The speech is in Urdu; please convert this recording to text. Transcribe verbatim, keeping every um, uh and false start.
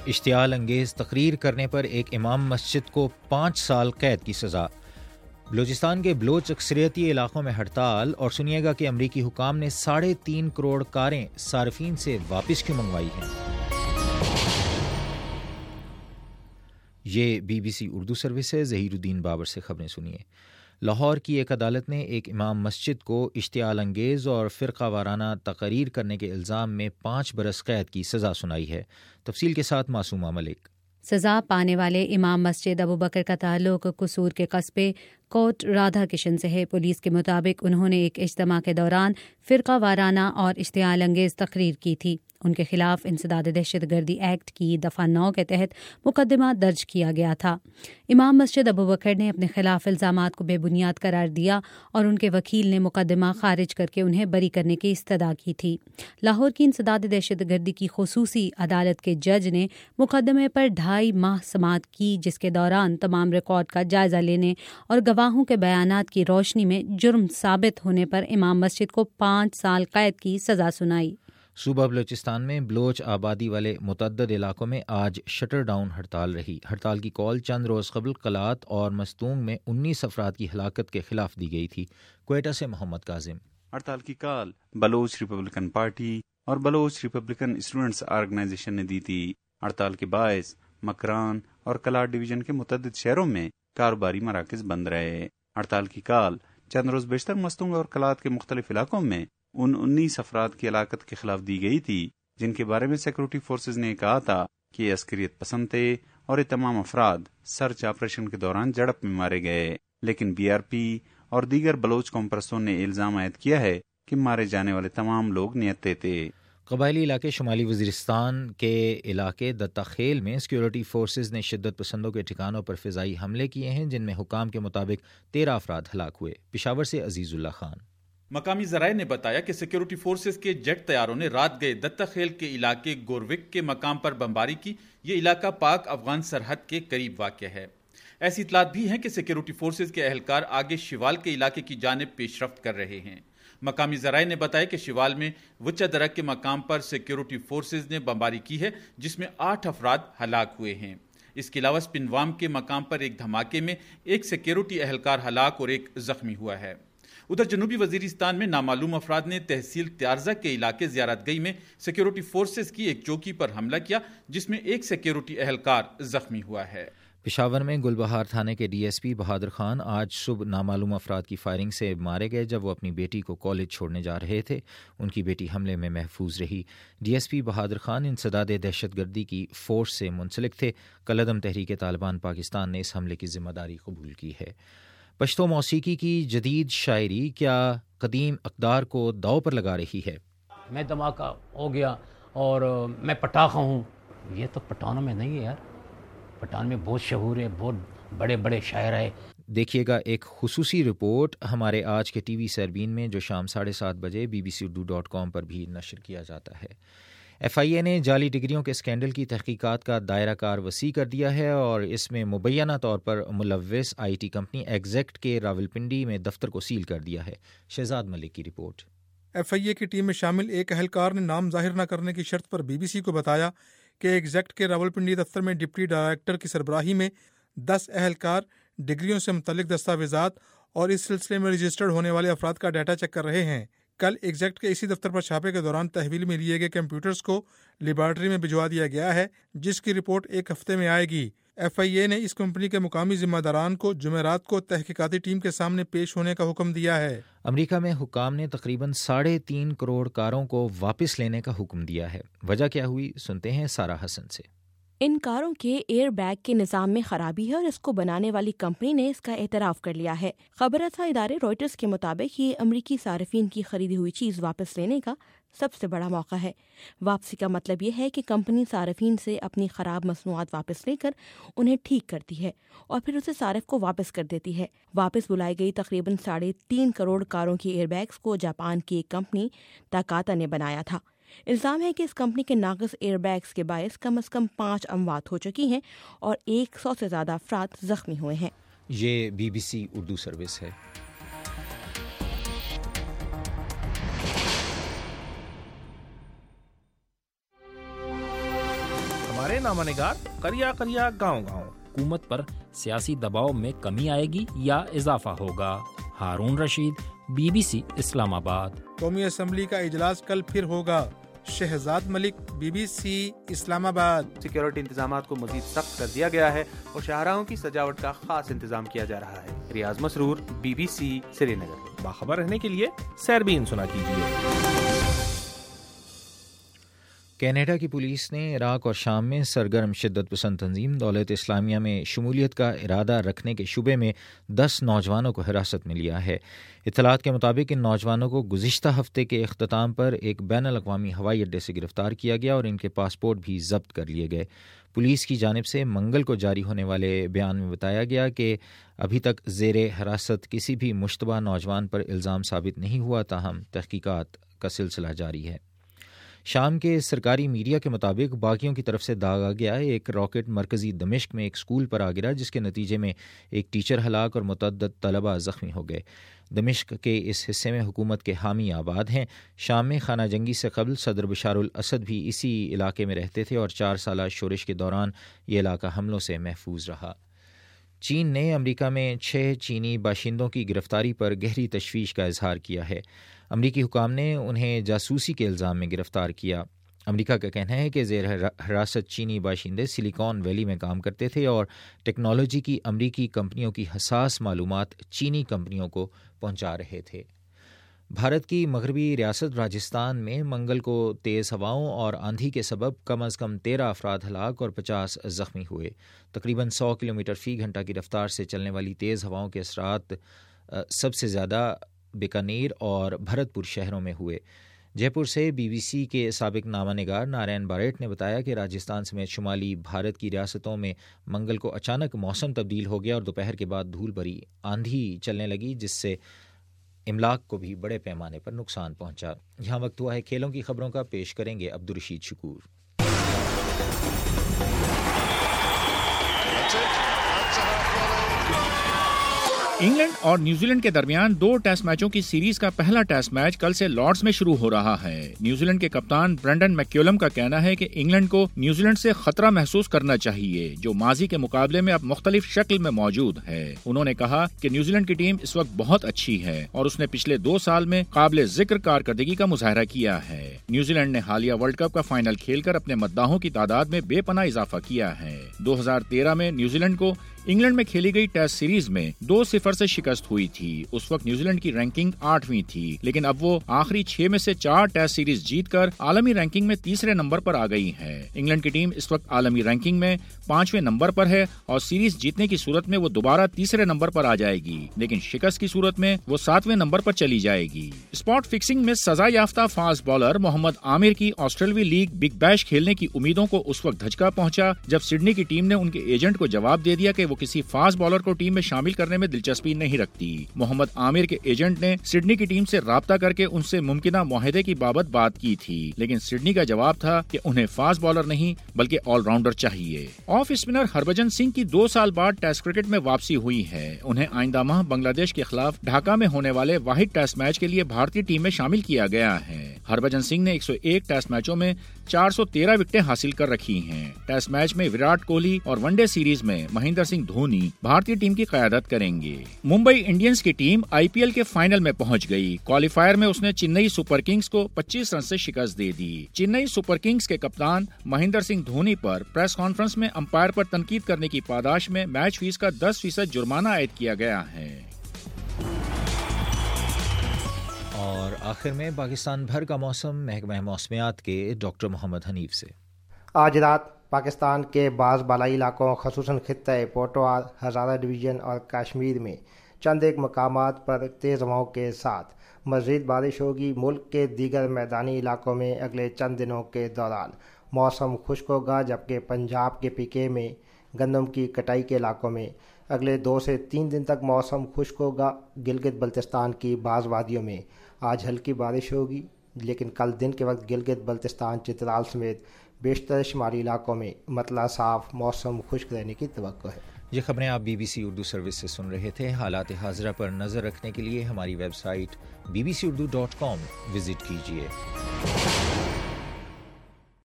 اشتعال انگیز تقریر کرنے پر ایک امام مسجد کو پانچ سال قید کی سزا۔ بلوچستان کے بلوچ اکثریتی علاقوں میں ہڑتال، اور سنیے گا کہ امریکی حکام نے ساڑھے تین کروڑ کاریں صارفین سے واپس کیوں منگوائی ہیں۔ یہ B B C Urdu service ہے۔ ظہیر الدین بابر سے خبریں سنیے۔ لاہور کی ایک عدالت نے ایک امام مسجد کو اشتعال انگیز اور فرقہ وارانہ تقاریر کرنے کے الزام میں پانچ برس قید کی سزا سنائی ہے۔ تفصیل کے ساتھ معصومہ ملک۔ سزا پانے والے امام مسجد ابو بکر کا تعلق قصور کے قصبے کوٹ رادھا کشن سے ہے۔ پولیس کے مطابق انہوں نے ایک اجتماع کے دوران فرقہ وارانہ اور اشتعال انگیز تقریر کی تھی۔ ان کے خلاف انسداد دہشت گردی ایکٹ کی دفعہ نو کے تحت مقدمہ درج کیا گیا تھا۔ امام مسجد ابو بکر نے اپنے خلاف الزامات کو بے بنیاد قرار دیا اور ان کے وکیل نے مقدمہ خارج کر کے انہیں بری کرنے کی استدعا کی تھی۔ لاہور کی انسداد دہشت گردی کی خصوصی عدالت کے جج نے مقدمے پر ڈھائی ماہ سماعت کی، جس کے دوران تمام ریکارڈ کا جائزہ لینے اور گواہوں کے بیانات کی روشنی میں جرم ثابت ہونے پر امام مسجد کو پانچ سال قید کی سزا سنائی۔ صوبہ بلوچستان میں بلوچ آبادی والے متعدد علاقوں میں آج شٹر ڈاؤن ہڑتال رہی۔ ہڑتال کی کال چند روز قبل قلات اور مستونگ میں انیس افراد کی ہلاکت کے خلاف دی گئی تھی۔ کوئٹہ سے محمد کاظم۔ ہڑتال کی کال بلوچ ریپبلکن پارٹی اور بلوچ ریپبلکن اسٹوڈنٹس آرگنائزیشن نے دی تھی۔ ہڑتال کے باعث مکران اور کلات ڈویژن کے متعدد شہروں میں کاروباری مراکز بند رہے۔ ہڑتال کی کال چند روز بیشتر مستونگ اور کلات کے مختلف علاقوں میں ان انیس افراد کی ہلاکت کے خلاف دی گئی تھی جن کے بارے میں سیکورٹی فورسز نے کہا تھا کہ یہ عسکریت پسند تھے اور یہ تمام افراد سرچ آپریشن کے دوران جھڑپ میں مارے گئے، لیکن بی آر پی اور دیگر بلوچ قوم پرستوں نے الزام عائد کیا ہے کہ مارے جانے والے تمام لوگ نیتے تھے۔ قبائلی علاقے شمالی وزیرستان کے علاقے دتا خیل میں سیکورٹی فورسز نے شدت پسندوں کے ٹھکانوں پر فضائی حملے کیے ہیں، جن میں حکام کے مطابق تیرہ افراد ہلاک ہوئے۔ پشاور سے عزیز اللہ خان۔ مقامی ذرائع نے بتایا کہ سیکورٹی فورسز کے جیٹ طیاروں نے رات گئے دتا خیل کے علاقے گوروک کے مقام پر بمباری کی۔ یہ علاقہ پاک افغان سرحد کے قریب واقع ہے۔ ایسی اطلاعات بھی ہیں کہ سیکورٹی فورسز کے اہلکار آگے شوال کے علاقے کی جانب پیش رفت کر رہے ہیں۔ مقامی ذرائع نے بتایا کہ شوال میں وچا درک کے مقام پر سیکورٹی فورسز نے بمباری کی ہے، جس میں آٹھ افراد ہلاک ہوئے ہیں۔ اس کے علاوہ سپنوام کے مقام پر ایک دھماکے میں ایک سیکورٹی اہلکار ہلاک اور ایک زخمی ہوا ہے۔ ادھر جنوبی وزیرستان میں نامعلوم افراد نے تحصیل تیارزہ کے علاقے زیارت گئی میں سیکورٹی فورسز کی ایک چوکی پر حملہ کیا، جس میں ایک سیکورٹی اہلکار زخمی ہوا ہے۔ پشاور میں گلبہار تھانے کے D S P Bahadur Khan آج صبح نامعلوم افراد کی فائرنگ سے مارے گئے جب وہ اپنی بیٹی کو کالج چھوڑنے جا رہے تھے۔ ان کی بیٹی حملے میں محفوظ رہی۔ D S P Bahadur Khan انسداد دہشت گردی کی فورس سے منسلک تھے۔ کالعدم تحریک طالبان پاکستان نے اس حملے کی ذمہ داری قبول کی ہے۔ پشتو موسیقی کی جدید شاعری کیا قدیم اقدار کو داؤ پر لگا رہی ہے؟ میں دھماکہ ہو گیا اور میں پٹاخہ ہوں، یہ تو پٹانوں میں نہیں ہے یار، پٹان میں بہت شہور ہے، بہت بڑے بڑے شاعر ہیں۔ دیکھیے گا ایک خصوصی رپورٹ ہمارے آج کے ٹی وی سربین میں، جو شام ساڑھے سات بجے B B C Urdu dot com پر بھی نشر کیا جاتا ہے۔ ایف آئی اے نے جعلی ڈگریوں کے اسکینڈل کی تحقیقات کا دائرہ کار وسیع کر دیا ہے اور اس میں مبینہ طور پر ملوث آئی ٹی کمپنی ایگزیکٹ کے راولپنڈی میں دفتر کو سیل کر دیا ہے۔ شہزاد ملک کی رپورٹ۔ ایف آئی اے کی ٹیم میں شامل ایک اہلکار نے نام ظاہر نہ کرنے کی شرط پر بی بی سی کو بتایا کہ ایگزیکٹ کے راولپنڈی دفتر میں ڈپٹی ڈائریکٹر کی سربراہی میں دس اہلکار ڈگریوں سے متعلق دستاویزات اور اس سلسلے میں رجسٹرڈ ہونے والے افراد کا ڈیٹا چیک کر رہے ہیں۔ کل ایگزیکٹ کے اسی دفتر پر چھاپے کے دوران تحویل میں لیے گئے کمپیوٹرز کو لیبارٹری میں بھجوا دیا گیا ہے، جس کی رپورٹ ایک ہفتے میں آئے گی۔ ایف آئی اے نے اس کمپنی کے مقامی ذمہ داران کو جمعرات کو تحقیقاتی ٹیم کے سامنے پیش ہونے کا حکم دیا ہے۔ امریکہ میں حکام نے تقریباً ساڑھے تین کروڑ کاروں کو واپس لینے کا حکم دیا ہے۔ وجہ کیا ہوئی، سنتے ہیں سارہ حسن سے۔ ان کاروں کے ایئر بیگ کے نظام میں خرابی ہے اور اس کو بنانے والی کمپنی نے اس کا اعتراف کر لیا ہے۔ خبر رساں ادارے روئٹرز کے مطابق یہ امریکی صارفین کی خریدی ہوئی چیز واپس لینے کا سب سے بڑا موقع ہے۔ واپسی کا مطلب یہ ہے کہ کمپنی صارفین سے اپنی خراب مصنوعات واپس لے کر انہیں ٹھیک کرتی ہے اور پھر اسے صارف کو واپس کر دیتی ہے۔ واپس بلائی گئی تقریباً ساڑھے تین کروڑ کاروں کی ایئر بیگز کو جاپان کی ایک کمپنی تاکاتا نے بنایا تھا۔ الزام ہے کہ اس کمپنی کے ناقص ایئر بیگز کے باعث کم از کم پانچ اموات ہو چکی ہیں اور ایک سو سے زیادہ افراد زخمی ہوئے ہیں۔ یہ B B C Urdu service ہے۔ ہمارے ہمارے نامہ نگار قریہ قریہ گاؤں گاؤں. حکومت پر سیاسی دباؤ میں کمی آئے گی یا اضافہ ہوگا؟ Haroon Rasheed, B B C Islamabad. قومی اسمبلی کا اجلاس کل پھر ہوگا. Shahzad Malik, B B C Islamabad. Security انتظامات کو مزید سخت کر دیا گیا ہے اور شاہراہوں کی سجاوٹ کا خاص انتظام کیا جا رہا ہے. Riaz Masroor, B B C Srinagar. باخبر رہنے کے لیے سیربین سنا کیجیے. کینیڈا کی پولیس نے عراق اور شام میں سرگرم شدت پسند تنظیم دولت اسلامیہ میں شمولیت کا ارادہ رکھنے کے شبے میں دس نوجوانوں کو حراست میں لیا ہے. اطلاعات کے مطابق ان نوجوانوں کو گزشتہ ہفتے کے اختتام پر ایک بین الاقوامی ہوائی اڈے سے گرفتار کیا گیا اور ان کے پاسپورٹ بھی ضبط کر لیے گئے. پولیس کی جانب سے منگل کو جاری ہونے والے بیان میں بتایا گیا کہ ابھی تک زیر حراست کسی بھی مشتبہ نوجوان پر الزام ثابت نہیں ہوا، تاہم تحقیقات کا سلسلہ جاری ہے. شام کے سرکاری میڈیا کے مطابق باغیوں کی طرف سے داغا گیا ایک راکٹ مرکزی دمشق میں ایک اسکول پر آ گرا، جس کے نتیجے میں ایک ٹیچر ہلاک اور متعدد طلبہ زخمی ہو گئے. دمشق کے اس حصے میں حکومت کے حامی آباد ہیں. شام میں خانہ جنگی سے قبل صدر بشار الاسد بھی اسی علاقے میں رہتے تھے اور چار سالہ شورش کے دوران یہ علاقہ حملوں سے محفوظ رہا. چین نے امریکہ میں چھ چینی باشندوں کی گرفتاری پر گہری تشویش کا اظہار کیا ہے. امریکی حکام نے انہیں جاسوسی کے الزام میں گرفتار کیا. امریکہ کا کہنا ہے کہ زیر حراست چینی باشندے سلیکان ویلی میں کام کرتے تھے اور ٹیکنالوجی کی امریکی کمپنیوں کی حساس معلومات چینی کمپنیوں کو پہنچا رہے تھے. بھارت کی مغربی ریاست راجستھان میں منگل کو تیز ہواؤں اور آندھی کے سبب کم از کم تیرہ افراد ہلاک اور پچاس زخمی ہوئے. تقریباً سو کلومیٹر فی گھنٹہ کی رفتار سے چلنے والی تیز ہواؤں کے اثرات سب سے زیادہ بیکانیر اور بھرت پور شہروں میں ہوئے. جے پور سے بی بی سی کے سابق نامہ نگار نارائن باریٹ نے بتایا کہ راجستھان سمیت شمالی بھارت کی ریاستوں میں منگل کو اچانک موسم تبدیل ہو گیا اور دوپہر کے بعد دھول بھری آندھی چلنے لگی، جس سے املاک کو بھی بڑے پیمانے پر نقصان پہنچا. یہاں وقت ہوا ہے کھیلوں کی خبروں کا. پیش کریں گے عبدالرشید شکور. انگلینڈ اور نیوزی لینڈ کے درمیان دو ٹیسٹ میچوں کی سیریز کا پہلا ٹیسٹ میچ کل سے لارڈز میں شروع ہو رہا ہے. نیوزی لینڈ کے کپتان برینڈن میکیولم کا کہنا ہے کہ انگلینڈ کو نیوزی لینڈ سے خطرہ محسوس کرنا چاہیے، جو ماضی کے مقابلے میں اب مختلف شکل میں موجود ہے. انہوں نے کہا کہ نیوزی لینڈ کی ٹیم اس وقت بہت اچھی ہے اور اس نے پچھلے دو سال میں قابل ذکر کارکردگی کا مظاہرہ کیا ہے. نیوزی لینڈ نے حالیہ ورلڈ کپ کا فائنل کھیل کر اپنے مداحوں کی تعداد میں بے پناہ اضافہ کیا ہے. دو ہزار تیرہ میں نیوزی لینڈ کو انگلینڈ میں کھیلی گئی ٹیسٹ سیریز میں دو صفر سے شکست ہوئی تھی. اس وقت نیوزی لینڈ کی رینکنگ آٹھویں تھی، لیکن اب وہ آخری چھ میں سے چار ٹیسٹ سیریز جیت کر عالمی رینکنگ میں تیسرے نمبر پر آ گئی ہے. انگلینڈ کی ٹیم اس وقت عالمی رینکنگ میں پانچویں نمبر پر ہے اور سیریز جیتنے کی صورت میں وہ دوبارہ تیسرے نمبر پر آ جائے گی، لیکن شکست کی صورت میں وہ ساتویں نمبر پر چلی جائے گی. اسپاٹ فکسنگ میں سزا یافتہ فاسٹ بالر محمد عامر کی آسٹریلوی لیگ بگ بیش کھیلنے کی امیدوں کو اس وقت دھچکا پہنچا جب سڈنی کی ٹیم نے ان کے ایجنٹ کو جواب دے دیا کہ وہ کسی فاسٹ بالر کو ٹیم میں شامل کرنے میں دلچسپی نہیں رکھتی. محمد عامر کے ایجنٹ نے سڈنی کی ٹیم سے رابطہ کر کے ان سے ممکنہ معاہدے کی بابت بات کی تھی، لیکن سڈنی کا جواب تھا کہ انہیں فاسٹ بالر نہیں بلکہ آل راؤنڈر چاہیے. آف اسپنر ہربھجن سنگھ کی دو سال بعد ٹیسٹ کرکٹ میں واپسی ہوئی ہے. انہیں آئندہ ماہ بنگلہ دیش کے خلاف ڈھاکہ میں ہونے والے واحد ٹیسٹ میچ کے لیے بھارتی ٹیم میں شامل کیا گیا ہے. ہربھجن سنگھ نے ایک سو ایک ٹیسٹ میچوں میں چار سو تیرہ وکٹیں حاصل کر رکھی ہیں. ٹیسٹ میچ میں وراٹ کوہلی اور ون ڈے سیریز میں مہندر سنگھ دھونی بھارتی ٹیم کی قیادت کریں گے. ممبئی انڈینز کی ٹیم آئی پی ایل کے فائنل میں پہنچ گئی. کوالیفائر میں اس نے چنئی سپر کنگز کو پچیس رن سے شکست دے دی. چنئی سپر کنگز کے کپتان مہندر سنگھ دھونی پر پریس کانفرنس میں امپائر پر تنقید کرنے کی پاداش میں میچ فیس کا دس فیصد جرمانہ عائد کیا گیا ہے. اور آخر میں پاکستان بھر کا موسم محکمہ موسمیات کے ڈاکٹر محمد حنیف سے. آج رات پاکستان کے بعض بالائی علاقوں خصوصاً خطۂ پوٹوال، ہزارہ ڈویژن اور کشمیر میں چند ایک مقامات پر تیز ہواؤں کے ساتھ مزید بارش ہوگی. ملک کے دیگر میدانی علاقوں میں اگلے چند دنوں کے دوران موسم خشک ہوگا، جبکہ پنجاب کے پی کے میں گندم کی کٹائی کے علاقوں میں اگلے دو سے تین دن تک موسم خشک ہوگا. گلگت بلتستان کی بعض وادیوں میں آج ہلکی بارش ہوگی، لیکن کل دن کے وقت گلگت بلتستان، چترال سمیت بیشتر شمالی علاقوں میں مطلع صاف موسم خشک رہنے کی توقع ہے. یہ خبریں آپ B B C Urdu service سے سن رہے تھے. حالات حاضرہ پر نظر رکھنے کے لیے ہماری website B B C Urdu dot com visit کیجیے.